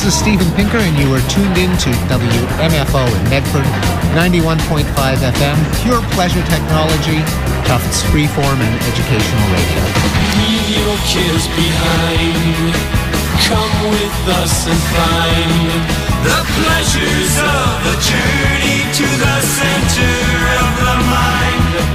This is Steven Pinker, and you are tuned in to WMFO in Medford, 91.5 FM, pure pleasure technology, Tufts freeform and educational radio. Leave your cares behind. Come with us and find the pleasures of the journey to the center of the mind.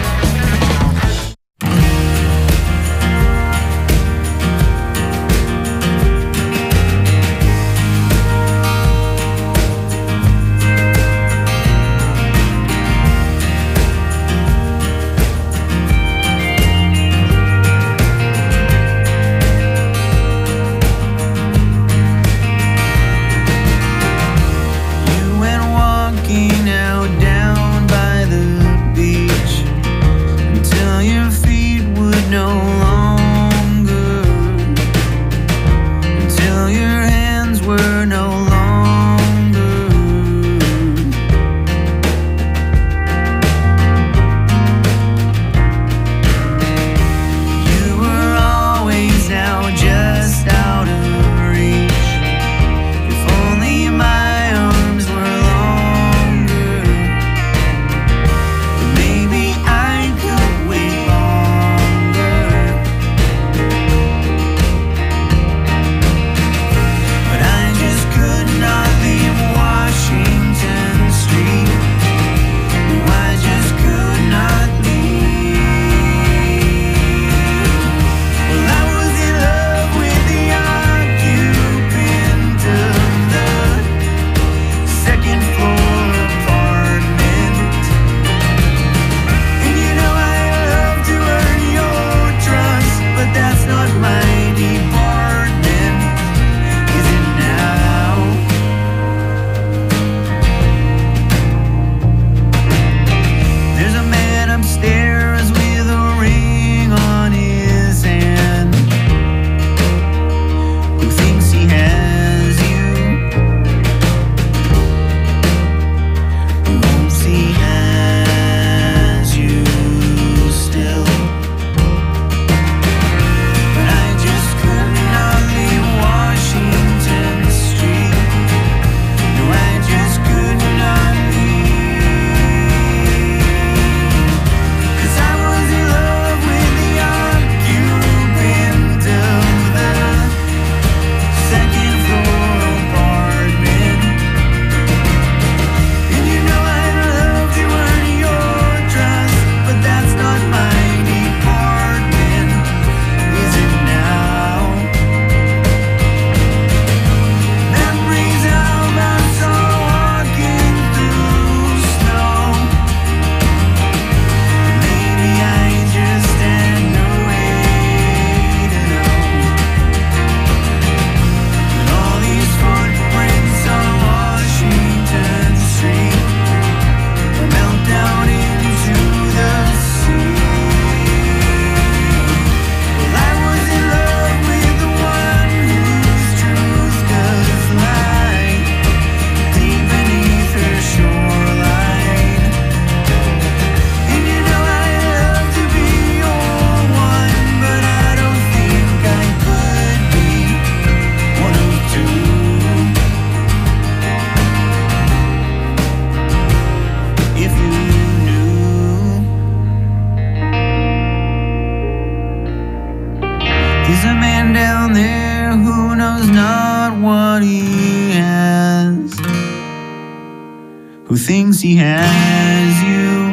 Thinks he has you.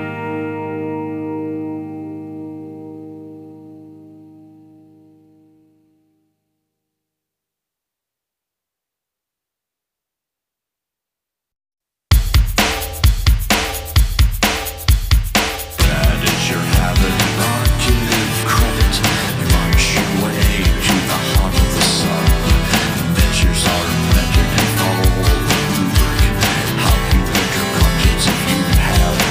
That is your habit, not give credit. You march your way to the heart of the sun. Measures are measured and follow the rubric. How you beg your conscience if you have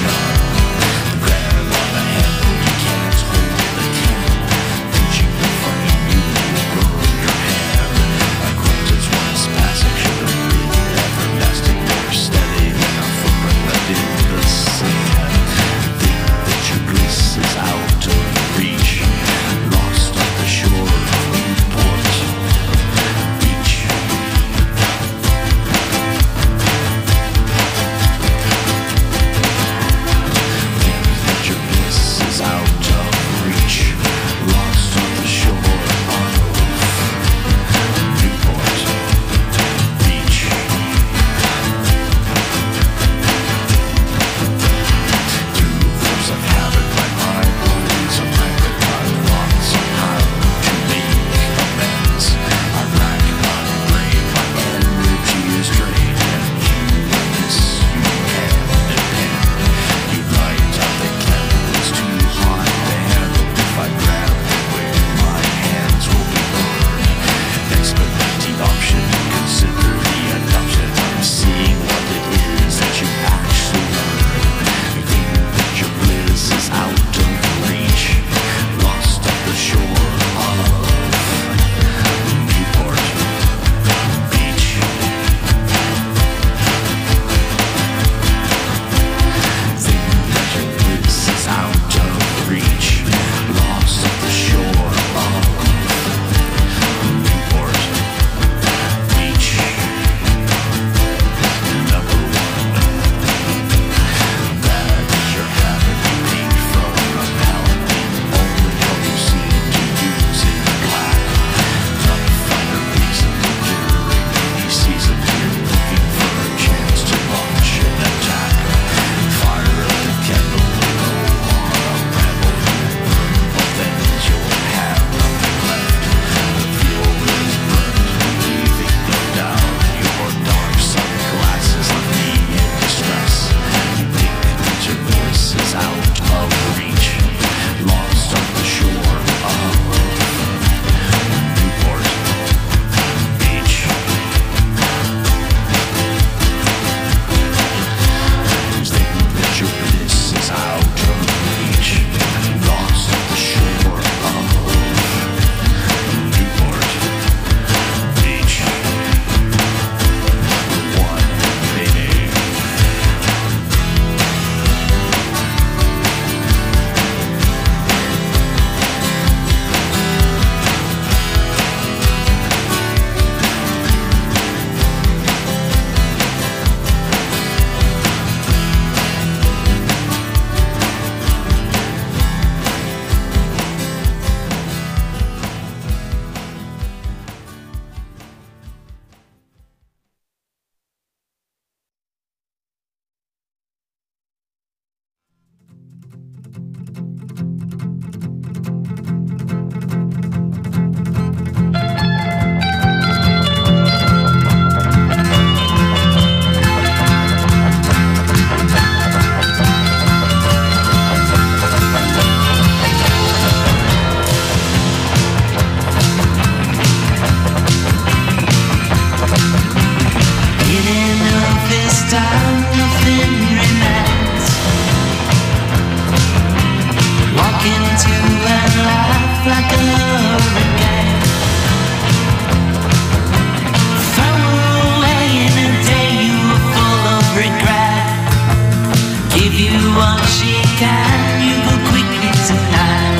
you what she can. You go quickly tonight.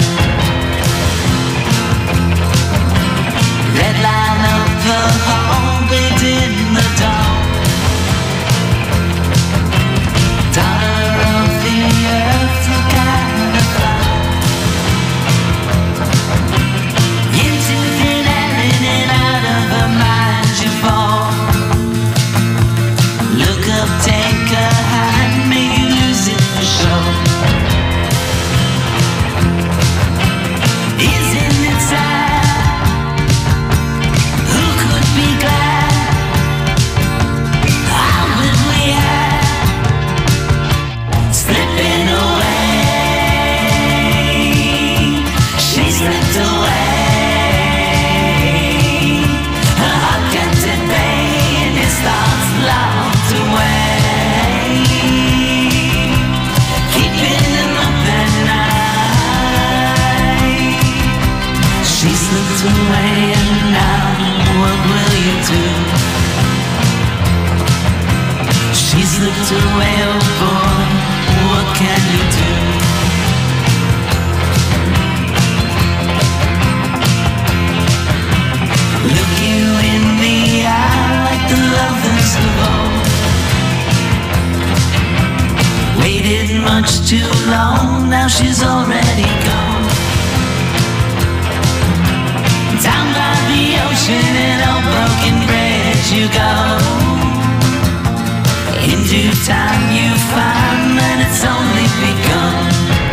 Red line up the hall, waiting in the dawn. Daughter of the earth, you kind of fly into thin air, in and out of her mind you fall. Look up, take a hand, may you lose it for sure. Isn't it sad? Who could be glad? How would we have slipping away? She slipped away. Her heart kept at bay and his thoughts locked away, keeping him up at night. She slipped away and now what will you do? She slipped away, oh boy, what can you do? Look you in the eye like the lovers of old. Waited much too long, now she's already gone. Down by the ocean and old broken bridge you go. In due time you find that it's only begun.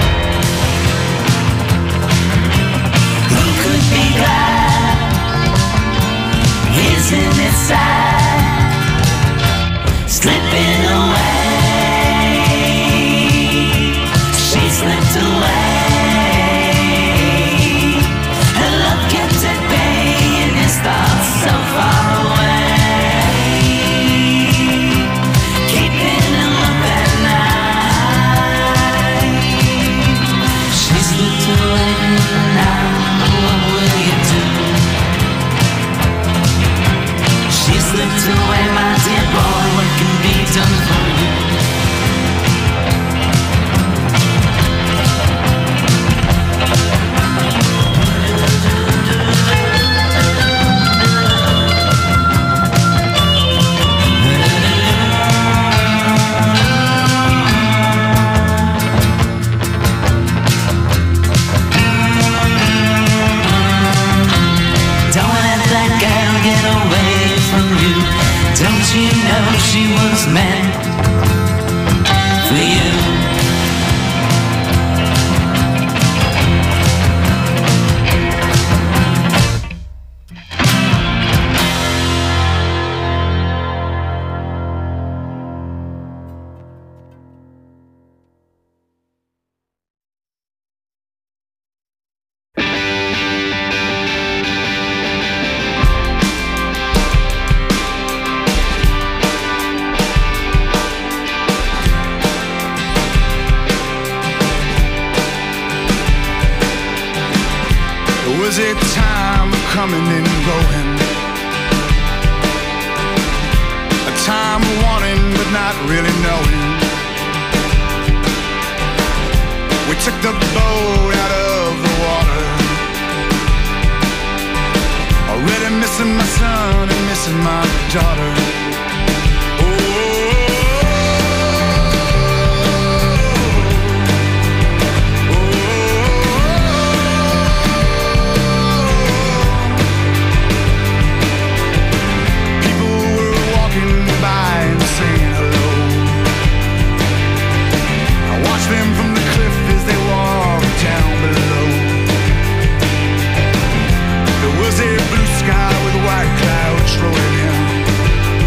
Who could be glad? Isn't it sad? Slipping away. She slipped away. Her love kept at bay and his thoughts so far away, keeping him up at night. She slipped away, now what will you do? She slipped away, my dear boy, what can be done for you? Don't let that girl get away from you. Don't you know she was meant for you? Was it time of coming and going? A time of wanting but not really knowing. We took the boat out of the water, already missing my son and missing my daughter. Sky with white clouds rolling in.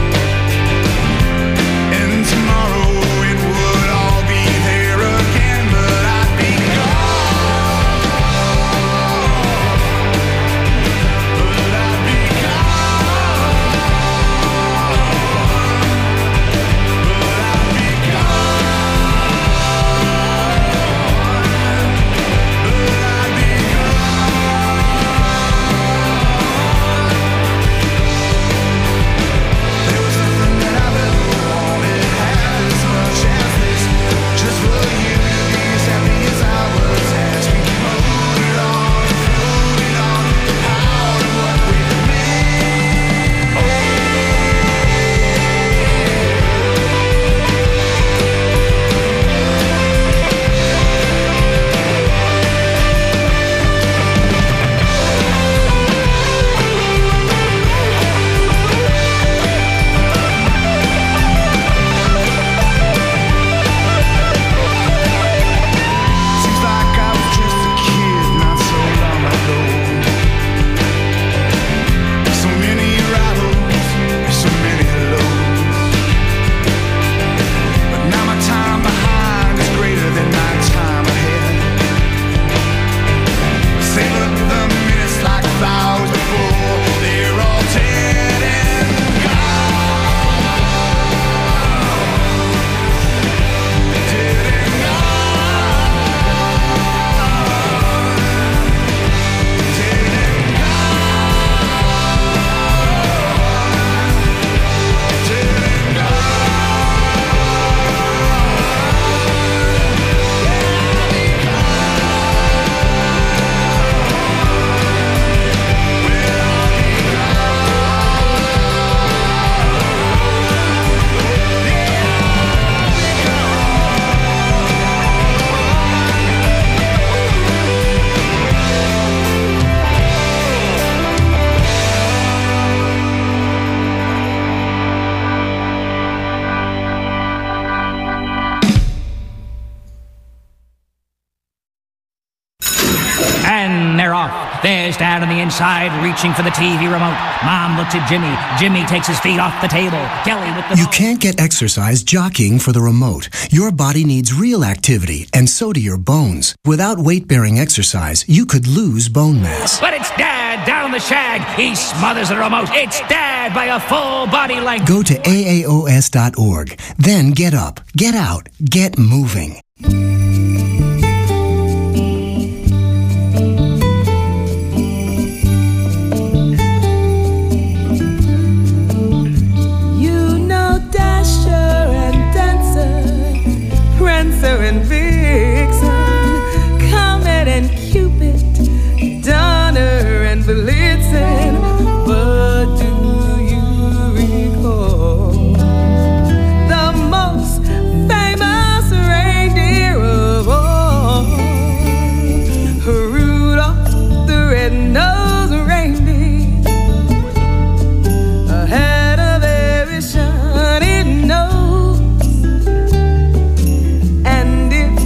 There's Dad on the inside, reaching for the TV remote. Mom looks at Jimmy. Jimmy takes his feet off the table. Kelly with the... You can't get exercise jockeying for the remote. Your body needs real activity, and so do your bones. Without weight-bearing exercise, you could lose bone mass. But it's Dad down the shag. He smothers the remote. It's Dad by a full body length. Go to AAOS.org. Then get up, get out, get moving. You know Dasher and Dancer, Prancer and Vixen, Comet and Cupid, Donner and Blitzen. But do you recall the most famous reindeer of all? Rudolph the red-nosed reindeer had a very shiny nose, and if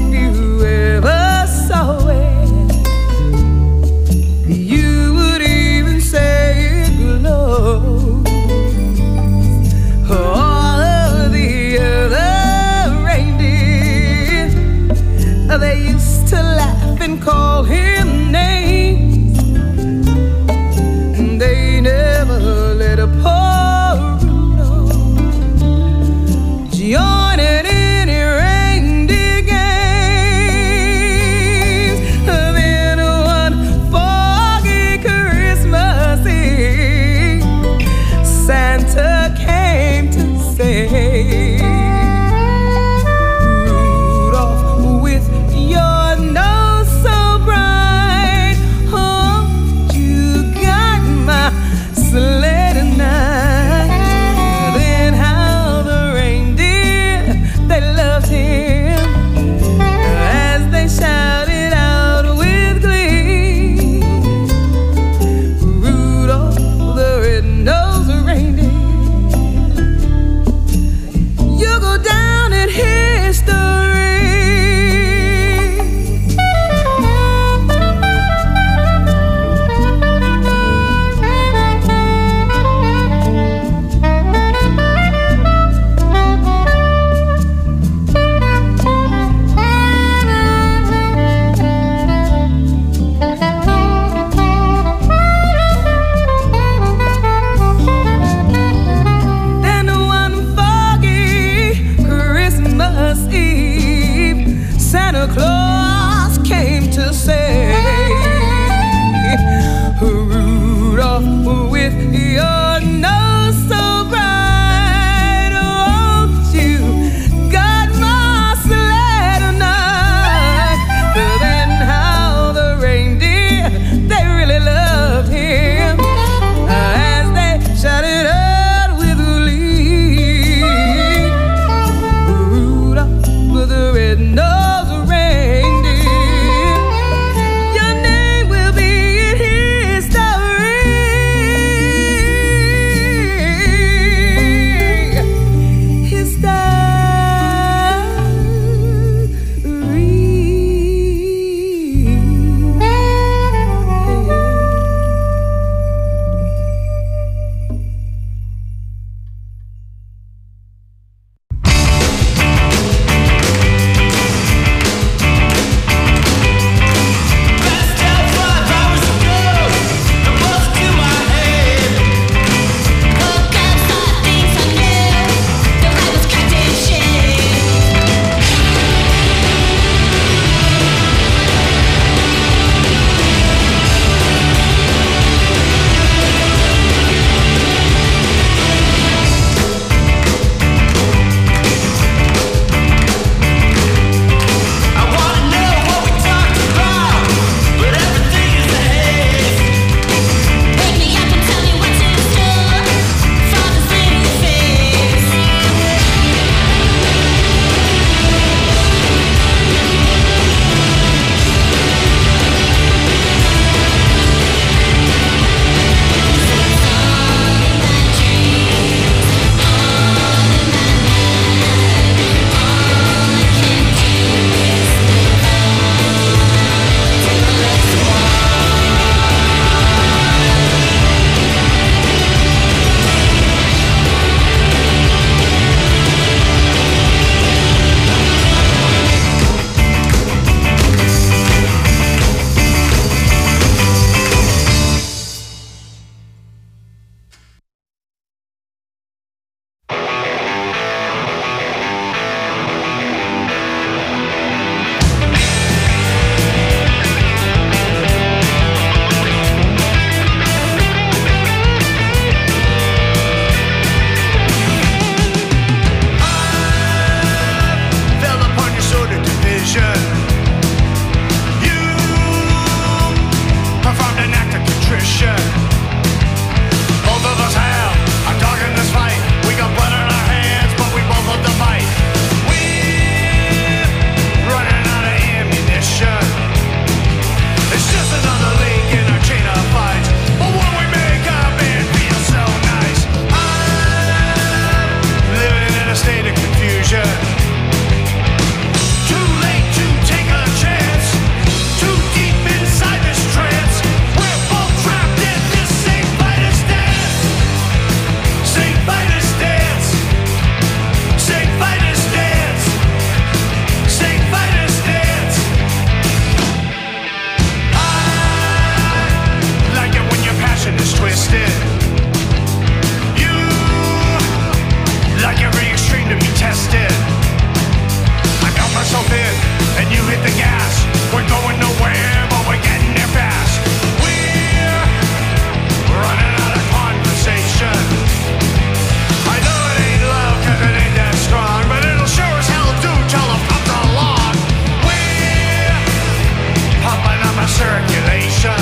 fit, and you hit the gas. We're going nowhere, but we're getting there fast. We're running out of conversation. I know it ain't love, cause it ain't that strong, but it'll sure as hell do till it comes along. We're pumping up our circulation.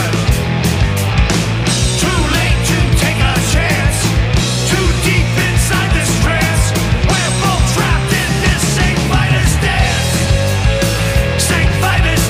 Too late to take a chance. Too deep inside this trance. We're both trapped in this St. Vitus dance. St. Vitus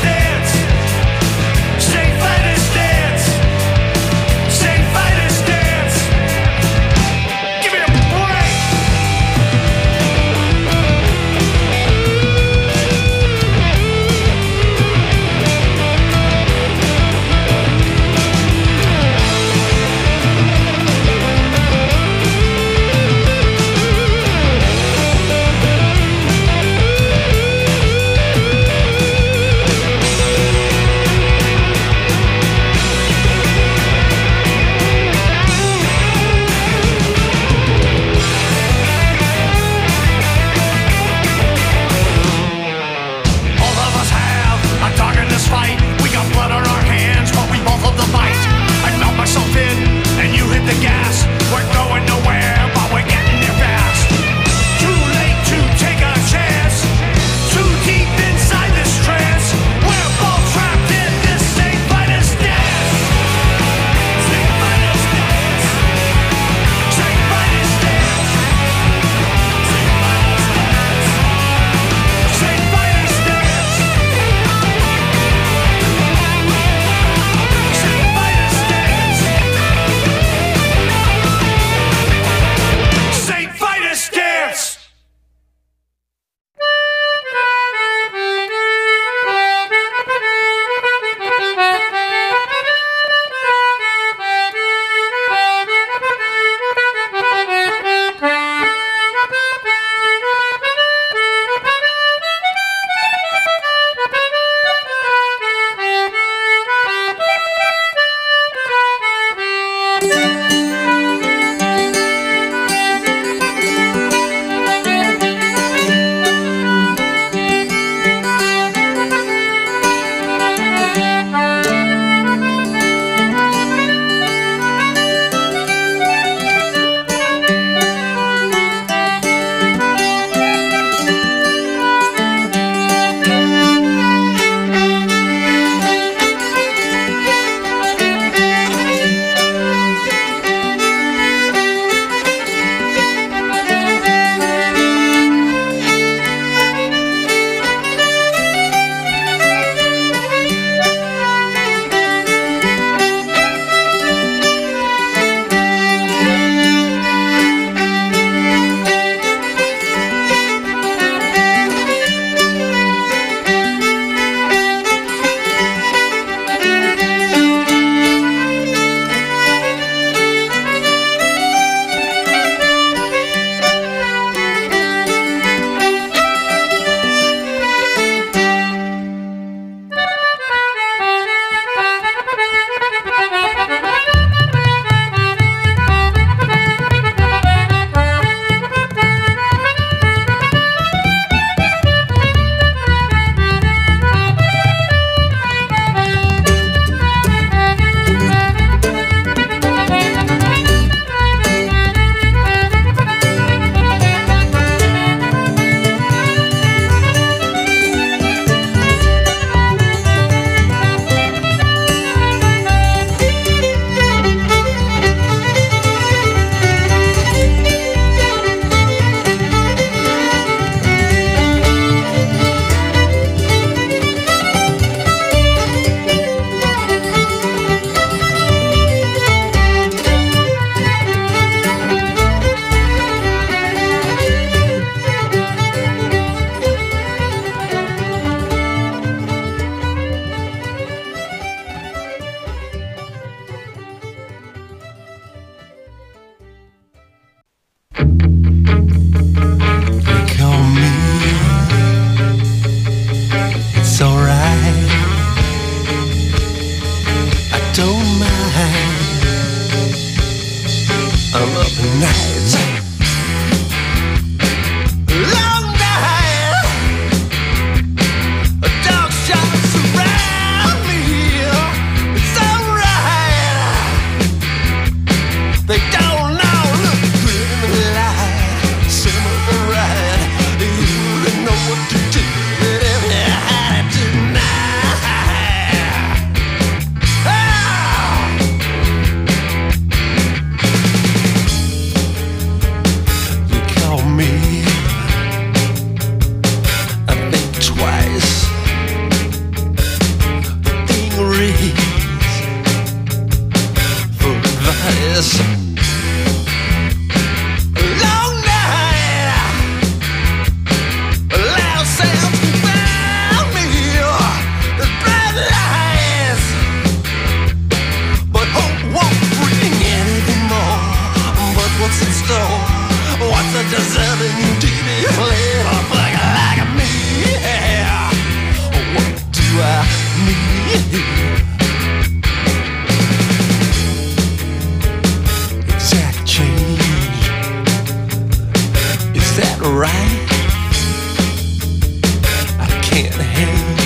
can't have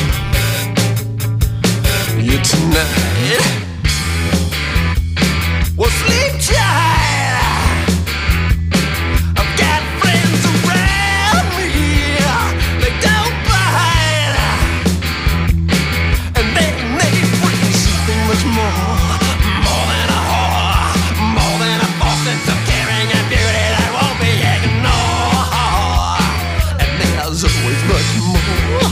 you tonight. Well, sleep tight. I've got friends around me. They don't bite, and they bring something much more than a whore, more than a force of caring and beauty that won't be ignored. And there's always much more.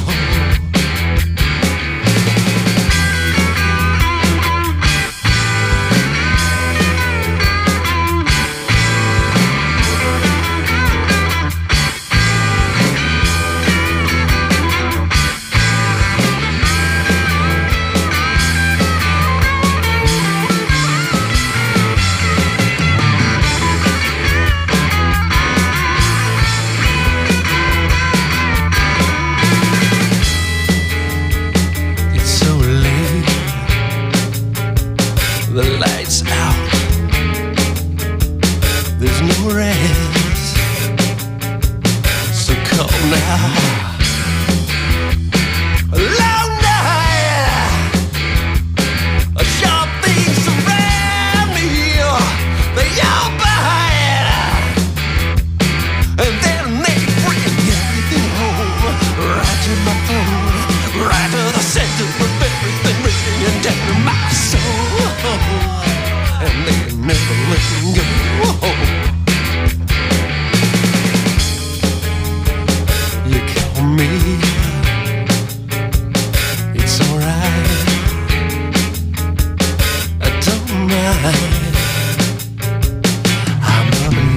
The lights out, there's no rest, so call now. A long night, sharp things around me, they all bite, and then they bring everything home, right to my phone, right to the center of everything ringing down to my soul. And they never let me go. You call me, it's alright, I don't mind. I'm up at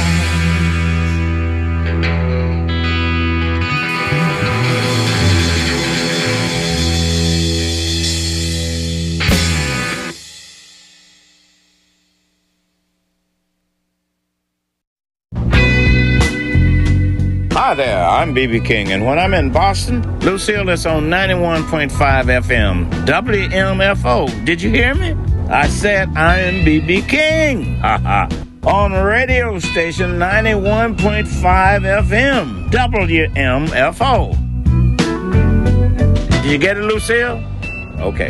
Hi there, I'm B.B. King, and when I'm in Boston, Lucille is on 91.5 FM, WMFO. Did you hear me? I said I am B.B. King. On radio station 91.5 FM, WMFO. Did you get it, Lucille? Okay.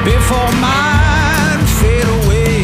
before mine fade away.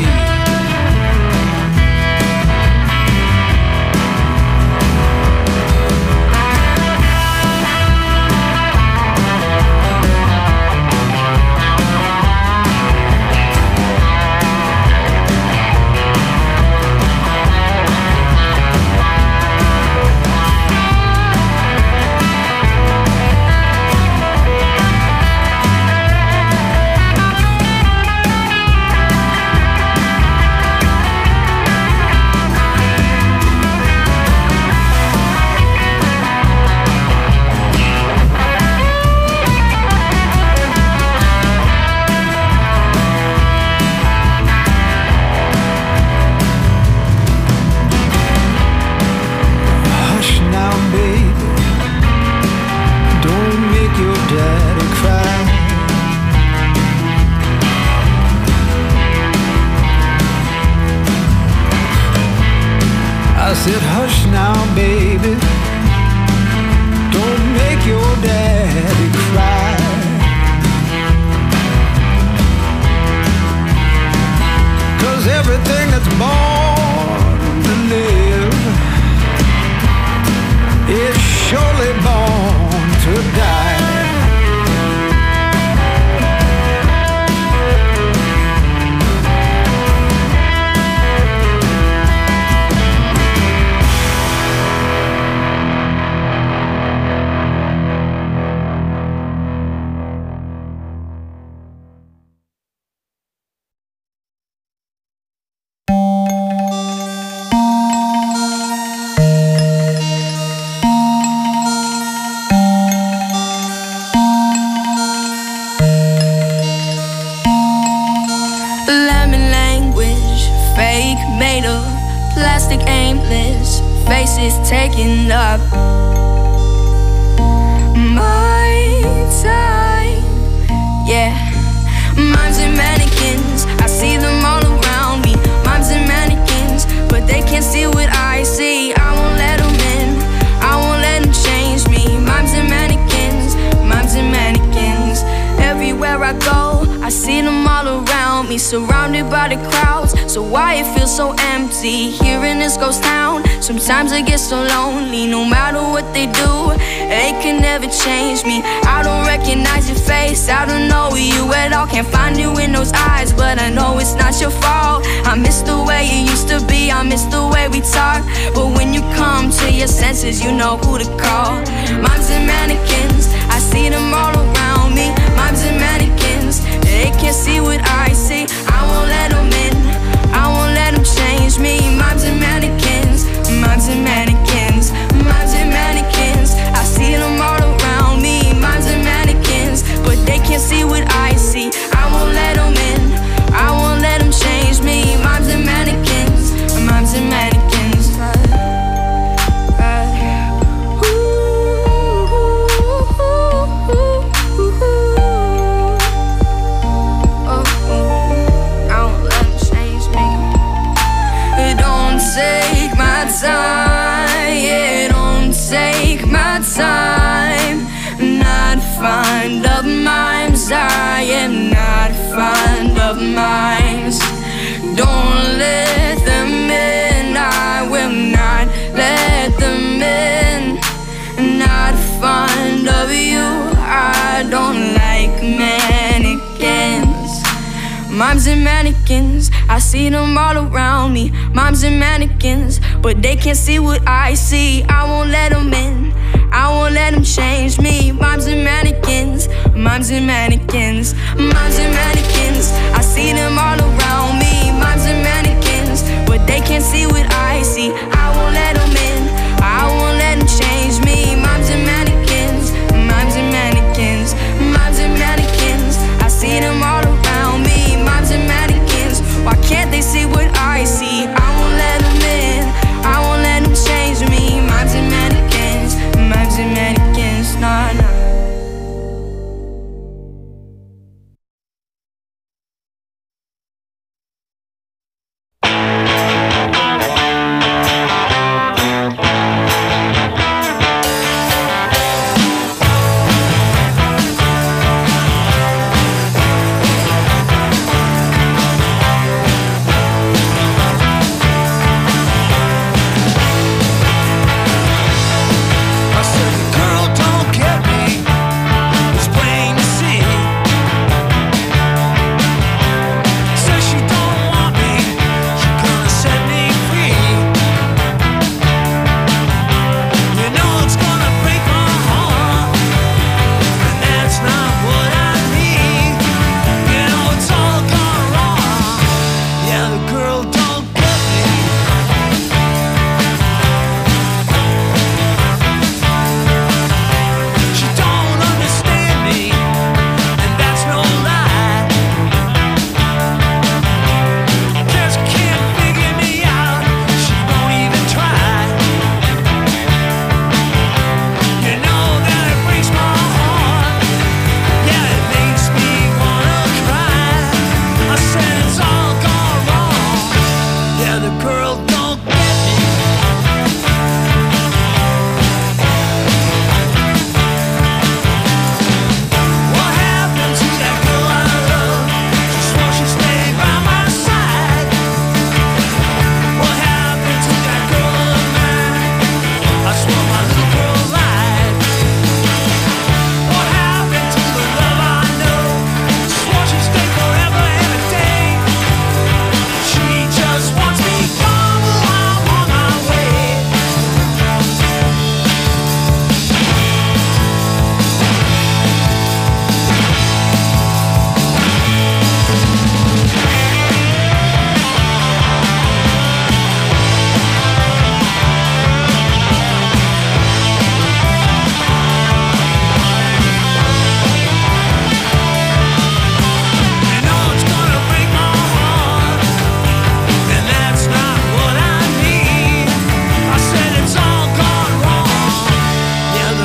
Said, hush now, baby, don't make your daddy cry. Cause everything that's born to live is surely born to die. Plastic aimless, faces taking up my time. Yeah, mimes and mannequins, I see them all around me. Mimes and mannequins, but they can't see what I see. I won't let them in, I won't let them change me. Mimes and mannequins, mimes and mannequins. Everywhere I go, I see them all around me, surrounded by the crowds. So why it feels so empty here in this ghost town? Sometimes I get so lonely. No matter what they do, they can never change me. I don't recognize your face, I don't know you at all. Can't find you in those eyes, but I know it's not your fault. I miss the way you used to be, I miss the way we talk. But when you come to your senses, you know who to call. Mimes and mannequins, I see them all around me. Mimes and mannequins, they can't see what I see. I won't let them in, I won't let them change me. Mimes and mannequins, mimes and mannequins, mimes and mannequins. I see them all around me. Mimes and mannequins, but they can't see what I see. I won't let them in, I won't let them change me. Mimes and mannequins, mimes and mannequins. Take my time, yeah, don't take my time. Not fond of mimes, I am not fond of mimes. Don't let them in, I will not let them in. Not fond of you, I don't like mannequins. Mimes and mannequins, I see them all around me. Mimes and mannequins, but they can't see what I see. I won't let them in, I won't let them change me. Mimes and mannequins, mimes and mannequins, mimes and mannequins. I see them all around me. Mimes and mannequins, but they can't see what I see.